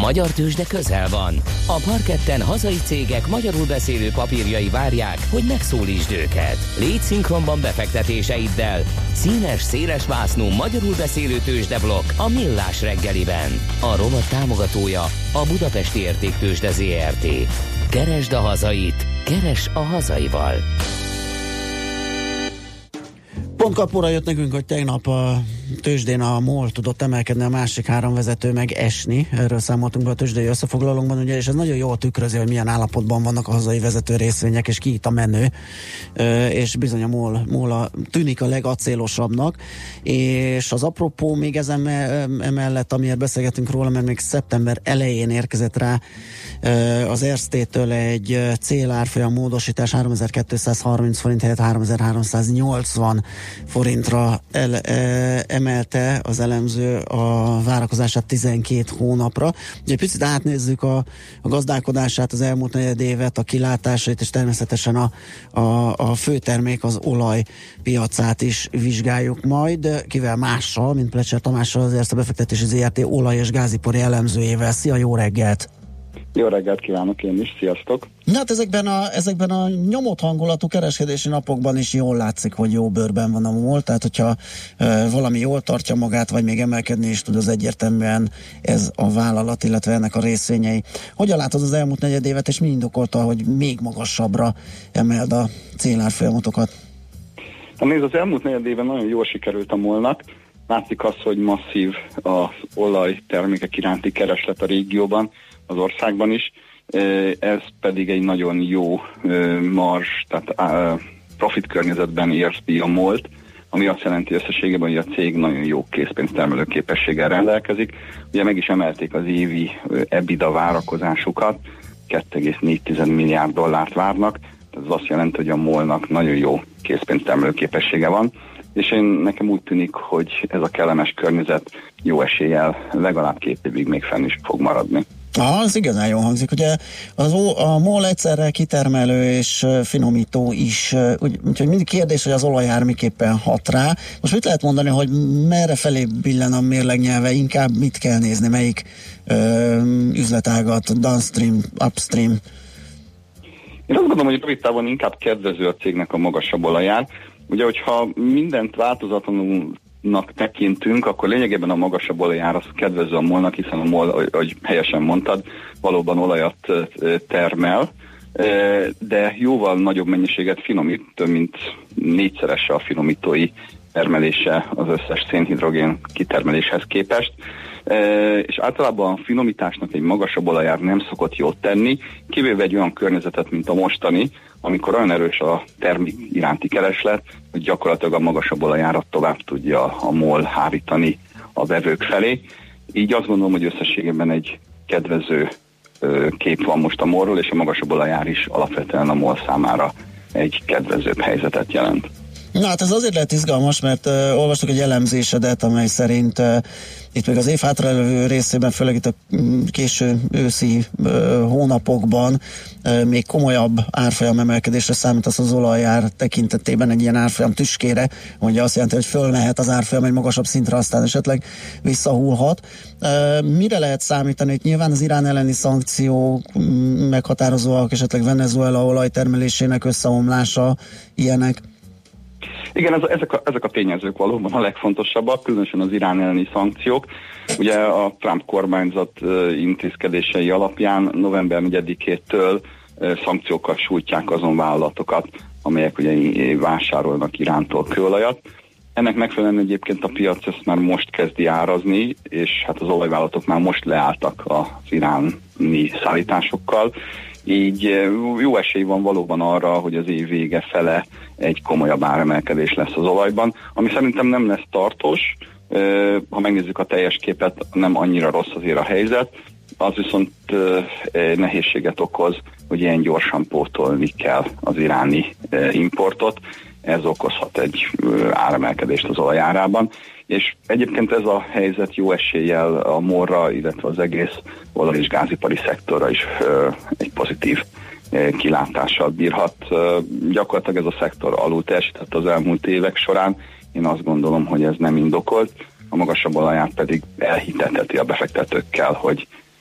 magyar tőzsde közel van. A parketten hazai cégek magyarul beszélő papírjai várják, hogy megszólítsd őket. Légy szinkronban befektetéseiddel. Színes, széles vásznú magyarul beszélő tőzsdeblokk a Millás reggeliben. A rovat támogatója a Budapesti Értéktőzsde ZRT. Keresd a hazait, keresd a hazaival. Pont kapóra jött nekünk, hogy tegnap a tőzsdén a MOL tudott emelkedni, a másik három vezető meg esni. Erről számoltunk be a tőzsdei összefoglalónkban, ugye, és ez nagyon jól tükrözi, hogy milyen állapotban vannak a hazai vezető részvények, és ki itt a menő. És bizony a MOL tűnik a legacélosabbnak. És az apropó még ezen emellett, amiért beszélgetünk róla, mert még szeptember elején érkezett rá az Erste-től egy célárfolyam módosítás, 3230 forint helyett 3380 forintra emelte az elemző a várakozását 12 hónapra. Ugye picit átnézzük a gazdálkodását, az elmúlt negyedévet, a kilátásait, és természetesen a főtermék, az olaj piacát is vizsgáljuk majd. Kivel mással, mint Plecser Tamással, az Erste befektetési ZRT olaj- és gázipari elemzőjével. Szia, jó reggelt! Jó reggelt kívánok én is, sziasztok! Na hát ezekben a nyomott hangulatú kereskedési napokban is jól látszik, hogy jó bőrben van a MOL, tehát hogyha valami jól tartja magát, vagy még emelkedni is tud, az egyértelműen ez a vállalat, illetve ennek a részvényei. Hogyan látod az elmúlt negyedévet, és mi indokolta, hogy még magasabbra emeld a célárfolyamatokat? Nézd, az elmúlt negyedében nagyon jól sikerült a MOL-nak. Látszik az, hogy masszív az olajtermékek iránti kereslet a régióban, az országban is, ez pedig egy nagyon jó marzs, tehát profit környezetben érzi a MOL-t, ami azt jelenti összességében, hogy a cég nagyon jó készpénztermelő képességgel rendelkezik. Ugye meg is emelték az évi EBITDA várakozásukat, 2,4 milliárd dollárt várnak, ez azt jelenti, hogy a MOL-nak nagyon jó készpénztermelő képessége van, és nekem úgy tűnik, hogy ez a kellemes környezet jó eséllyel legalább 2 évig még fenn is fog maradni. Az igazán jól hangzik. Ugye a MOL egyszerre kitermelő és finomító is, úgyhogy mindig kérdés, hogy az olajár miképpen hat rá. Most mit lehet mondani, hogy merre felé billen a mérlegnyelve, inkább mit kell nézni, melyik üzletágat, downstream, upstream? Én azt gondolom, hogy rövid távon inkább kedvező a cégnek a magasabb olajár. Ugye, hogyha mindent változatlanulnak tekintünk, akkor lényegében a magasabb olajár az kedvező a MOL-nak, hiszen a MOL, ahogy helyesen mondtad, valóban olajat termel, de jóval nagyobb mennyiséget finomít, több mint 4-szerese a finomítói termelése az összes szénhidrogén kitermeléshez képest. És általában a finomításnak egy magasabb olajár nem szokott jót tenni, kivéve egy olyan környezetet, mint a mostani, amikor olyan erős a termék iránti kereslet, hogy gyakorlatilag a magasabb olajárat tovább tudja a MOL hárítani a vevők felé. Így azt gondolom, hogy összességében egy kedvező kép van most a MOL-ról, és a magasabb olajár is alapvetően a MOL számára egy kedvezőbb helyzetet jelent. Na hát ez azért lehet izgalmas, mert olvastuk egy elemzésedet, amely szerint itt még az év hátralévő részében, főleg itt a késő őszi hónapokban még komolyabb árfolyam emelkedésre számítasz az olajár tekintetében, egy ilyen árfolyam tüskére, ugye azt jelenti, hogy fölmehet az árfolyam egy magasabb szintre, aztán esetleg visszahullhat. Mire lehet számítani? Itt nyilván az Irán elleni szankciók meghatározóak, esetleg Venezuela olajtermelésének összeomlása, ilyenek. Igen, ezek a tényezők valóban a legfontosabbak, különösen az Irán elleni szankciók. Ugye a Trump kormányzat intézkedései alapján november 4-től szankciókkal sújtják azon vállalatokat, amelyek ugye vásárolnak Irántól kőolajat. Ennek megfelelően egyébként a piac ezt már most kezdi árazni, és hát az olajvállalatok már most leálltak az iráni szállításokkal. Így jó esély van valóban arra, hogy az év vége fele egy komolyabb áremelkedés lesz az olajban, ami szerintem nem lesz tartós. Ha megnézzük a teljes képet, nem annyira rossz azért a helyzet, az viszont nehézséget okoz, hogy ilyen gyorsan pótolni kell az iráni importot. Ez okozhat egy áremelkedést az olajárában. És egyébként ez a helyzet jó eséllyel a MOL-ra, illetve az egész olaj- és gázipari szektorra is egy pozitív kilátással bírhat. Gyakorlatilag ez a szektor alul teljesített az elmúlt évek során. Én azt gondolom, hogy ez nem indokolt. A magasabb olajár pedig elhiteteti a befektetőkkel, hogy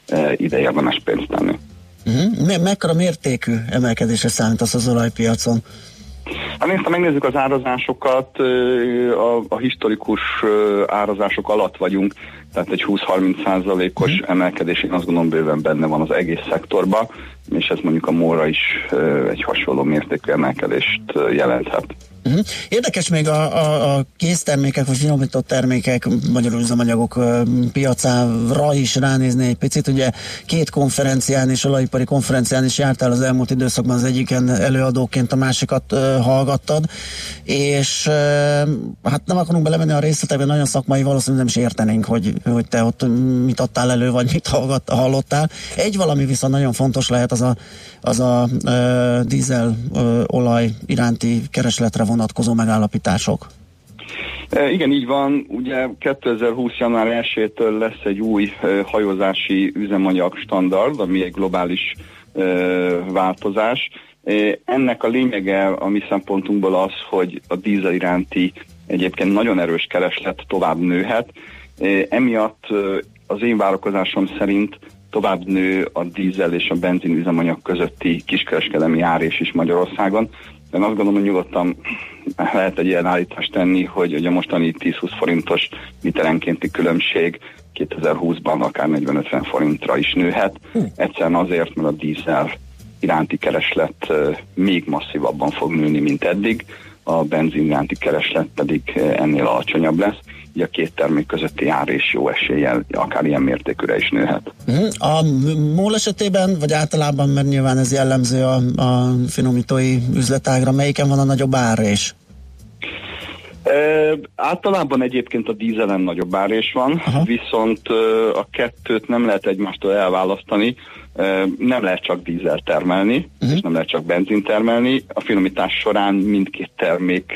ide érdemes pénzt tenni. Mekkora mértékű emelkedésre számítasz az olajpiacon? Hát ha megnézzük az árazásokat, a historikus árazások alatt vagyunk, tehát egy 20-30%-os emelkedés, én azt gondolom bőven benne van az egész szektorban, és ez mondjuk a MOL-ra is egy hasonló mértékű emelkedést jelenthet. Érdekes még a késztermékek vagy finomított termékek, magyarul üzemanyagok piacára is ránézni egy picit. Ugye 2 konferencián és olajipari konferencián is jártál az elmúlt időszakban, az egyiken előadóként, a másikat hallgattad, és hát nem akarunk belemenni a részletekben, nagyon szakmai, valószínűleg nem is értenénk, hogy te ott mit adtál elő, vagy mit hallottál. Egy valami viszont nagyon fontos lehet, az a dízel olaj iránti keresletre vonatkozó megállapítások. Igen, így van. Ugye 2020. január 1-től lesz egy új hajózási üzemanyag standard, ami egy globális változás. Ennek a lényege a mi szempontunkból az, hogy a dízel iránti egyébként nagyon erős kereslet tovább nőhet. Emiatt az én várakozásom szerint tovább nő a dízel és a benzin üzemanyag közötti kiskereskedelmi árés is Magyarországon. Én azt gondolom, hogy nyugodtan lehet egy ilyen állítást tenni, hogy a mostani 10-20 forintos literenkénti különbség 2020-ban akár 40-50 forintra is nőhet. Egyszerűen azért, mert a dízel iránti kereslet még masszívabban fog nőni, mint eddig, a benzin iránti kereslet pedig ennél alacsonyabb lesz. Így a 2 termék közötti ár és jó eséllyel akár ilyen mértékűre is nőhet. A MOL esetében, vagy általában, mert nyilván ez jellemző a finomítói üzletágra, melyiken van a nagyobb árés? Általában egyébként a dízelen nagyobb árés van, viszont a kettőt nem lehet egymástól elválasztani, nem lehet csak dízel termelni, és nem lehet csak benzin termelni. A finomítás során mindkét termék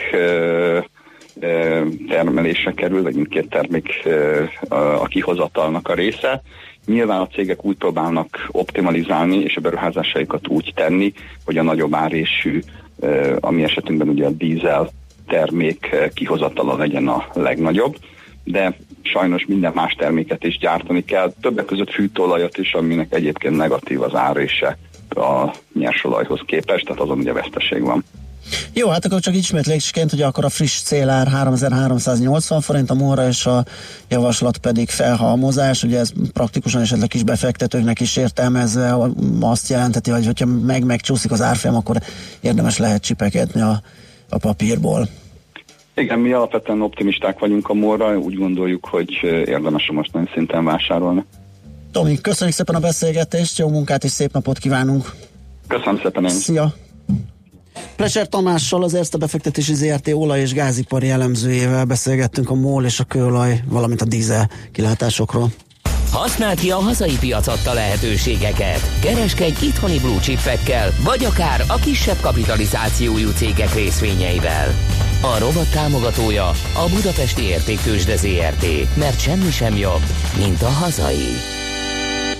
termelésre kerül, vagy mindkét termék a kihozatalnak a része. Nyilván a cégek úgy próbálnak optimalizálni, és a beruházásaikat úgy tenni, hogy a nagyobb árésű, a mi esetünkben ugye a dízel termék kihozatala legyen a legnagyobb, de sajnos minden más terméket is gyártani kell, többek között fűtőolajat is, aminek egyébként negatív az árése a nyersolajhoz képest, tehát azon ugye veszteség van. Jó, hát akkor csak ismétlésként, hogy akkor a friss célár 3380 forint, a MOL-ra, és a javaslat pedig felhalmozás, ugye ez praktikusan esetleg kis befektetőknek is értelmezve azt jelenteti, hogy hogyha megcsúszik az árfolyam, akkor érdemes lehet csipekedni a papírból. Igen, mi alapvetően optimisták vagyunk a MOL-ra, úgy gondoljuk, hogy érdemes a mostani szinten vásárolni. Tomi, köszönjük szépen a beszélgetést, jó munkát és szép napot kívánunk! Köszönöm szépen én! Szia! Pleser Tamással, az Erste Befektetési ZRT olaj- és gázipari elemzőjével beszélgettünk a MOL és a kőolaj, valamint a dízel kilátásokról. Használd ki a hazai piac adta lehetőségeket. Kereskedj itthoni blue chipekkel, vagy akár a kisebb kapitalizációjú cégek részvényeivel. A rovat támogatója a Budapesti Értéktőzsde ZRT, mert semmi sem jobb, mint a hazai.